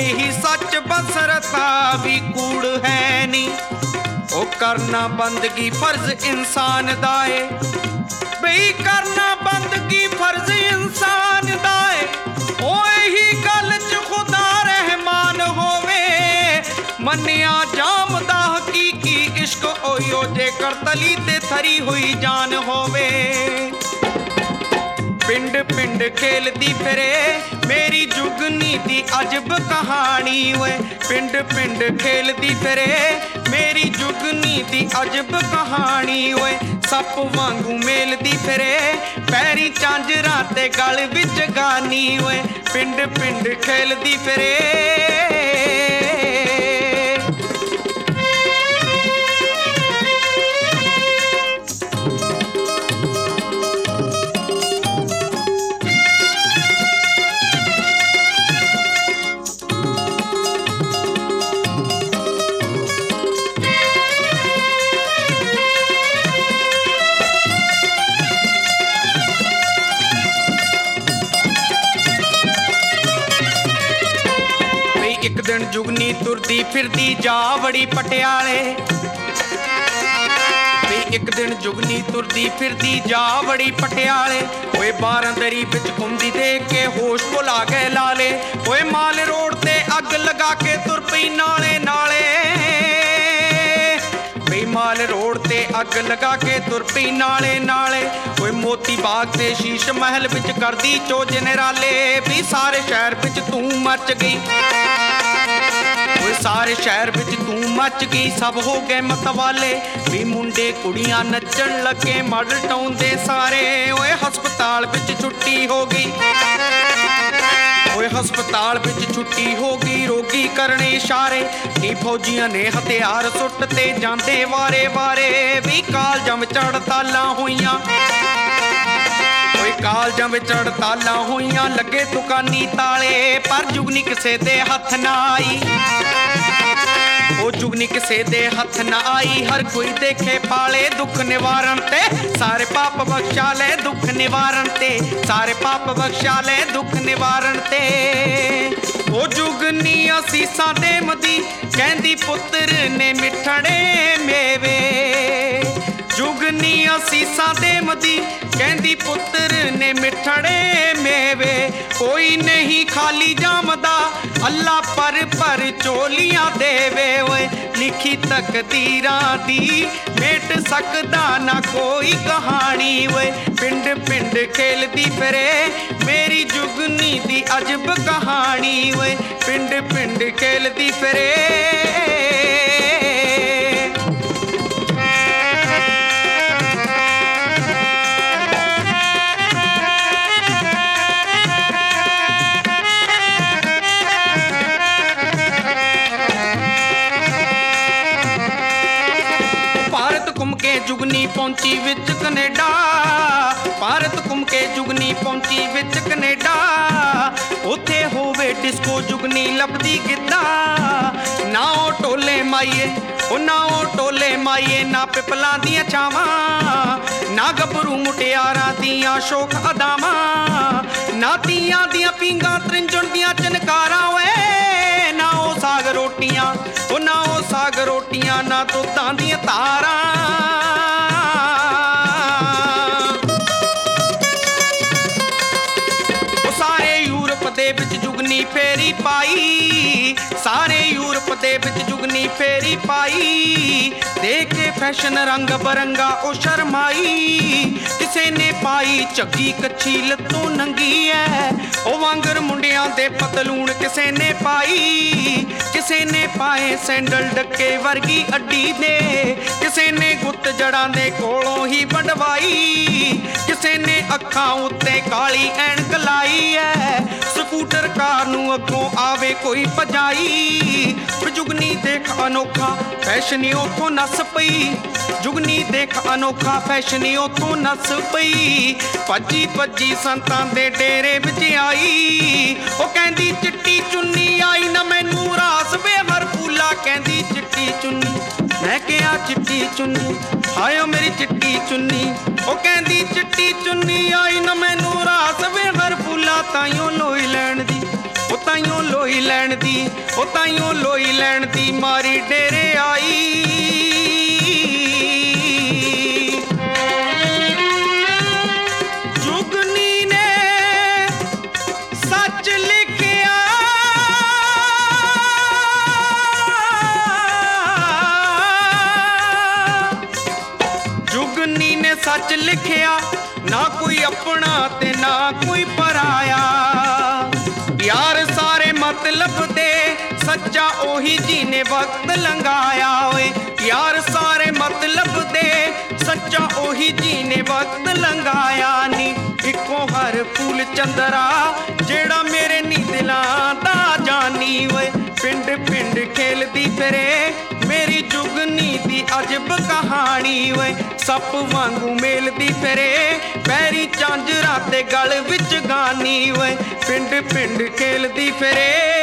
ਇਹੀ ਸੱਚ ਬਸਰਤਾ ਵੀ ਕੂੜ ਹੈ ਨੀ। ਉਹ ਕਰਨਾ ਬੰਦਗੀ ਫਰਜ਼ ਇਨਸਾਨ ਦਾ ਏ ਬਈ ਕਰਨਾ ਬੰਦਗੀ ਫਰਜ਼ ਇਨਸਾਨ ਦਾ ਏ। ਉਹ ਇਹੀ ਗੱਲ 'ਚ ਖੁਦਾ ਰਹਿਮਾਨ ਹੋਵੇ ਮੰਨਿਆ ਜਾਮਦਾ ਹਕੀਕੀ ਇਸ਼ਕ ਓਯੋ ਜੇਕਰ ਤਲੀ ਤੇ ਥਰੀ ਹੋਈ ਜਾਨ ਹੋਵੇ। ਪਿੰਡ ਪਿੰਡ ਖੇਲਦੀ ਫਿਰੇ ਮੇਰੀ ਜੁਗਨੀ ਦੀ ਅਜਬ ਕਹਾਣੀ ਓਏ। ਪਿੰਡ ਪਿੰਡ ਖੇਲਦੀ ਫਿਰੇ ਮੇਰੀ ਜੁਗਨੀ ਦੀ ਅਜਬ ਕਹਾਣੀ ਓਏ। ਸੱਪ ਵਾਂਗੂ ਮੇਲਦੀ ਫਿਰੇ ਪੈਰੀ ਝਾਂਜਰਾਂ ਤੇ ਗਲ ਵਿੱਚ ਗਾਨੀ ਓਏ। ਪਿੰਡ ਪਿੰਡ ਖੇਲਦੀ ਫਿਰੇ। ਇੱਕ ਦਿਨ ਜੁਗਨੀ ਤੁਰਦੀ ਫਿਰਦੀ ਜਾ ਵੜੀ ਪਟਿਆਲੇ ਵੀ ਇੱਕ ਦਿਨ ਜੁਗਨੀ ਤੁਰਦੀ ਫਿਰਦੀ ਜਾ ਵੜੀ ਪਟਿਆਲੇ। ਓਏ ਬਾਰਾਂਦਰੀ ਵਿੱਚ ਘੁੰਮਦੀ ਦੇਖ ਕੇ ਹੋਸ਼ ਭੁਲਾ ਗਏ ਲਾਲੇ। ਓਏ ਮਾਲ ਰੋਡ ਤੇ ਅੱਗ ਲਗਾ ਕੇ ਤੁਰ ਪਈ ਨਾਲੇ ਨਾਲੇ ਬਈ ਮਾਲ ਰੋਡ ਤੇ ਅੱਗ ਲਗਾ ਕੇ ਤੁਰ ਪਈ ਨਾਲੇ ਨਾਲੇ। ਓਏ ਮੋਤੀ ਬਾਗ ਤੇ ਸ਼ੀਸ਼ ਮਹਿਲ ਵਿੱਚ ਕਰਦੀ ਚੋਜ ਨਿਰਾਲੇ ਵੀ ਸਾਰੇ ਸ਼ਹਿਰ ਵਿੱਚ ਤੂੰ ਮੱਚ ਗਈ। ਓਏ ਸਾਰੇ ਸ਼ਹਿਰ ਵਿੱਚ ਤੂੰ ਮੱਚ ਗਈ ਸਭ ਹੋ ਗਏ ਮਤਵਾਲੇ ਵੀ ਮੁੰਡੇ ਕੁੜੀਆਂ ਨੱਚਣ ਲੱਗੇ ਮੜ ਟਾਉਂਦੇ ਸਾਰੇ। ਓਏ ਹਸਪਤਾਲ ਵਿੱਚ ਛੁੱਟੀ ਹੋ ਗਈ ਓਏ ਹਸਪਤਾਲ ਵਿੱਚ ਛੁੱਟੀ ਹੋ ਗਈ ਰੋਗੀ ਕਰਨੇ ਇਸ਼ਾਰੇ ਨੀ ਫੌਜੀਆਂ ਨੇ ਹਥਿਆਰ ਸੁੱਟ ਤੇ ਜਾਂਦੇ ਵਾਰੇ ਵਾਰੇ ਵੀ ਕਾਲਜਾਂ ਵਿੱਚ ਹੜਤਾਲਾਂ ਹੋਈਆਂ। ਓਏ ਕਾਲਜਾਂ ਵਿੱਚ ਹੜਤਾਲਾਂ ਹੋਈਆਂ ਲੱਗੇ ਦੁਕਾਨੀ ਤਾਲੇ ਪਰ ਜੁਗਨੀ ਕਿਸੇ ਦੇ ਹੱਥ ਨਾ ਆਈ। ਉਹ ਜੁਗਨੀ ਕਿਸੇ ਦੇ ਹੱਥ ਨਾ ਆਈ ਹਰ ਕੋਈ ਦੇਖੇ ਪਾਲੇ ਦੁੱਖ ਨਿਵਾਰਨ ਤੇ ਸਾਰੇ ਪਾਪ ਬਖਸ਼ਾ ਲੈ ਦੁੱਖ ਨਿਵਾਰਨ ਤੇ ਸਾਰੇ ਪਾਪ ਬਖਸ਼ਾ ਲੈ ਦੁੱਖ ਨਿਵਾਰਨ ਤੇ। ਉਹ ਜੁਗਨੀ ਅਸੀਸਾਂ ਦੇਵਦੀ ਕਹਿੰਦੀ ਪੁੱਤਰ ਨੇ ਮਿੱਠੜੇ ਮੇਵੇ। ਜੁਗਨੀ ਅਸੀਸਾਂ ਦੇਵਦੀ ਕਹਿੰਦੀ ਪੁੱਤਰ ਨੇ ਮਿੱਠੜੇ ਮੇਵੇ। ਕੋਈ ਨਹੀਂ ਖਾਲੀ ਜਾਮਦਾ ਅੱਲਾ ਪਰ ਚੋਲੀਆਂ ਦੇਵੇ। ਓਏ ਲਿਖੀ ਤਕਦੀਰਾਂ ਦੀ ਮੇਟ ਸਕਦਾ ਨਾ ਕੋਈ ਕਹਾਣੀ ਓਏ। ਪਿੰਡ ਪਿੰਡ ਖੇਲਦੀ ਫਿਰੇ ਮੇਰੀ ਜੁਗਨੀ ਦੀ ਅਜਬ ਕਹਾਣੀ ਓਏ। ਪਿੰਡ ਪਿੰਡ ਖੇਲਦੀ ਫਿਰੇ। ਜੁਗਨੀ ਪਹੁੰਚੀ ਵਿੱਚ ਕਨੇਡਾ ਭਾਰਤ ਘੁੰਮ ਕੇ ਜੁਗਨੀ ਪਹੁੰਚੀ ਵਿੱਚ ਕਨੇਡਾ। ਉੱਥੇ ਹੋਵੇ ਡਿਸਕੋ ਜੁਗਨੀ ਲੱਭਦੀ ਗਿੱਧਾ ਨਾ ਉਹ ਟੋਲੇ ਮਾਈਏ ਉਹ ਨਾ ਉਹ ਟੋਲੇ ਮਾਈਏ ਨਾ ਪਿਪਲਾਂ ਦੀਆਂ ਛਾਵਾਂ ਨਾ ਗੱਭਰੂ ਮੁਟਿਆਰਾਂ ਦੀਆਂ ਸ਼ੋਖ ਅਦਾਵਾਂ ਨਾ ਤੀਆਂ ਦੀਆਂ ਪੀਂਘਾਂ ਤ੍ਰਿੰਜਣ ਦੀਆਂ ਚਨਕਾਰਾਂ ਓਏ ਨਾ ਉਹ ਸਾਗ ਰੋਟੀਆਂ ਉਹ ਨਾ ਉਹ ਸਾਗ ਰੋਟੀਆਂ ਨਾ ਦੁੱਧਾਂ ਦੀਆਂ ਧਾਰਾਂ। ਦੇ ਵਿੱਚ ਜੁਗਨੀ ਫੇਰੀ ਪਾਈ ਸਾਰੇ ਯੂਰਪ ਦੇ ਵਿੱਚ ਜੁਗਨੀ ਫੇਰੀ ਪਾਈ। ਦੇਖ ਕੇ ਫੈਸ਼ਨ ਰੰਗ ਬਰੰਗਾ ਉਹ ਸ਼ਰਮਾਈ ਕਿਸੇ ਨੇ ਪਾਈ ਝੱਗੀ ਕੱਚੀ ਲੱਤੋਂ ਨੰਗੀ ਐ ਉਹ ਵਾਂਗਰ ਮੁੰਡਿਆਂ ਦੇ ਪਤਲੂਣ ਕਿਸੇ ਨੇ ਪਾਈ ਕਿਸੇ ਨੇ ਪਾਏ ਸੈਂਡਲ ਡੱਕੇ ਵਰਗੀ ਅੱਡੀ ਦੇ ਕਿਸੇ ਨੇ ਗੁੱਤ ਜੜਾਂ ਦੇ ਕੋਲੋਂ ਹੀ ਵੰਡਵਾਈ ਕਿਸੇ ਨੇ ਅੱਖਾਂ ਉੱਤੇ ਕਾਲੀ ਐਨਕ ਲਾਈ ਐ ਸਕੂਟਰ ਕਾਰ ਨੂੰ ਅੱਗੋਂ ਆਵੇ ਕੋਈ ਭਜਾਈ। ਜੁਗਨੀ ਦੇਖ ਅਨੋਖਾ ਫੈਸ਼ਨ ਉੱਥੋਂ ਨੱਸ ਪਈ ਜੁਗਨੀ ਦੇਖ ਅਨੋਖਾ ਫੈਸ਼ਨ ਉੱਥੋਂ ਨੱਸ ਪਈ। ਭੱਜੀ ਭੱਜੀ ਸੰਤਾਂ ਦੇ ਡੇਰੇ ਵਿੱਚ ਆਈ ਉਹ ਕਹਿੰਦੀ ਚਿੱਟੀ ਚੁੰਨੀ ਆਈ ਨਾ ਮੈਨੂੰ ਰਾਸ ਵੇ ਹਰ ਫੂਲਾ ਕਹਿੰਦੀ ਚਿੱਟੀ ਚੁੰਨੀ ਮੈਂ ਕਿਹਾ ਚਿੱਟੀ ਚੁੰਨੀ ਹਾਇਓ ਮੇਰੀ ਚਿੱਟੀ ਚੁੰਨੀ ਉਹ ਕਹਿੰਦੀ ਚਿੱਟੀ ਚੁੰਨੀ ਆਈ ਨਾ ਮੈਨੂੰ ਰਾਸ ਵੇ ਹਰ ਫੂਲਾ ਤਾਈਓ ਲੋਈ ਲੈਣ ਦੀ ਉਹ ਤਾਈਓ ਲੋਈ ਲੋਈ ਲੈਣ ਦੀ, ਉਹ ਤਾਈਓ ਲੋਈ ਲੈਣ ਦੀ ਮਾਰੀ ਡੇਰੇ ਆਈ। ਜੁਗਨੀ ਨੇ ਸੱਚ ਲਿਖਿਆ, ਜੁਗਨੀ ਨੇ ਸੱਚ ਲਿਖਿਆ, ਨਾ ਕੋਈ ਆਪਣਾ ਤੇ ਨਾ ਕੋਈ ਪਰਾਇਆ। ਯਾਰ ਸਾਰੇ ਮਤਲਬ ਦੇ, ਸੱਚਾ ਉਹੀ ਜਿਹਨੇ ਵਕਤ ਲੰਘਾਇਆ ਓਏ। ਯਾਰ ਸਾਰੇ ਮਤਲਬ ਦੇ, ਸੱਚਾ ਉਹੀ ਜਿਹਨੇ ਵਕਤ ਲੰਘਾਇਆ ਨੀ। ਇੱਕੋ ਹਰ ਫੂਲ ਚੰਦਰਾ, ਜਿਹੜਾ ਮੇਰੇ ਨੀ ਦਿਲਾਂ ਦਾ ਜਾਨੀ ਓਏ। ਪਿੰਡ ਪਿੰਡ ਖੇਲਦੀ ਫਿਰੇ, ਮੇਰੀ ਜੁਗਨੀ ਦੀ ਅਜਬ ਕਹਾਣੀ ਓਏ। ਸੱਪ ਵਾਂਗੂ ਮੇਲਦੀ ਫਿਰੇ, ਪੈਰੀ ਝਾਂਜਰਾਂ ਤੇ ਗਲ ਵਿੱਚ ਗਾਨੀ ਓਏ। ਪਿੰਡ ਪਿੰਡ ਖੇਲਦੀ ਫਿਰੇ,